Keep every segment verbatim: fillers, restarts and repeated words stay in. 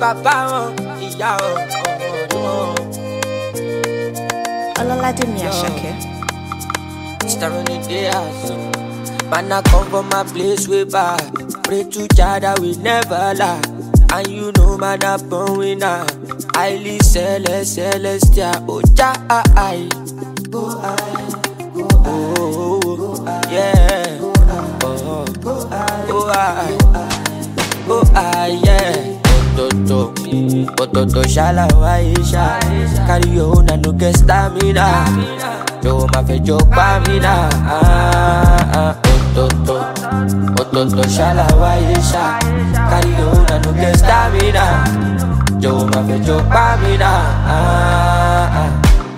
bàbá wọn, ìyá wọn, ọmọ wọn. Ọlọ́ládé mi Àṣàkẹ́. Star on the day also. Man, I come from my place way back. Pray to Jah that we never lie. And you know, man, I'm born winner. Highly celestial, celestial. Oh, Jah, I. Go I. Go I. Oh, yeah. Oh, oh, I. Oh, I, yeah. Toto, Toto, shala, waisha. Carry your own and no get stamina. Yo, ma fe jo pa mi na. Ah, ah, Toto, Toto, shala, waisha. Carry your own and no get stamina. Yo, ma fe jo pa mi na. Ah, ah.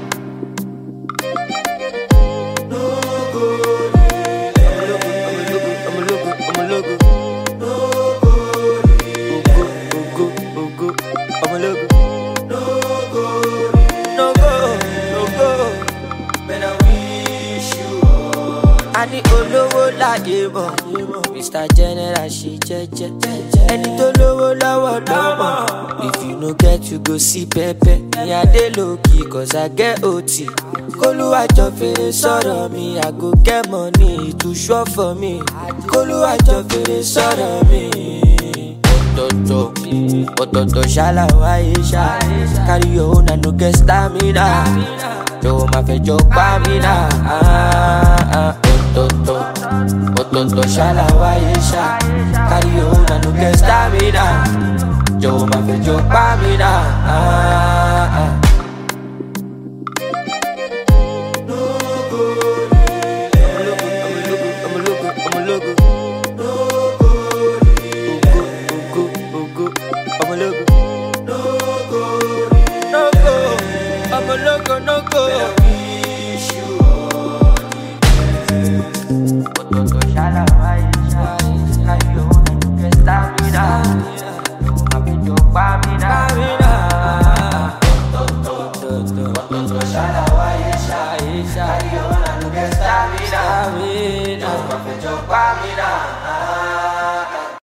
Ani olówó láyé mọ̀, Mister General ṣe jẹ́jẹ́. Ẹni tó lówó lọ́wọ́ lọ́mọ. If you no get you go see pẹ́pẹ́. Ní adé lókì cause I get O T. Kólúwàjọ fèrè sọ̀rọ̀ mi, I go get money to show for me. Kólúwàjọ fèrè sọ̀rọ̀ mi. Ototo, ototo ṣálá wáyé ṣá. Carry your own and no get stamina. Yo ma fẹ́ jọ pa mí náà. Ah, ah. Ototo, ototo shala waisha. Carry your own and no get stamina. Yo ma fe jo pa mi na. Ah, ah. No go, I'm a logo, I'm a logo, no go, go, go, go, I'm a logo, no go, no go, I'm a logo, no go. Ototo shala waisha.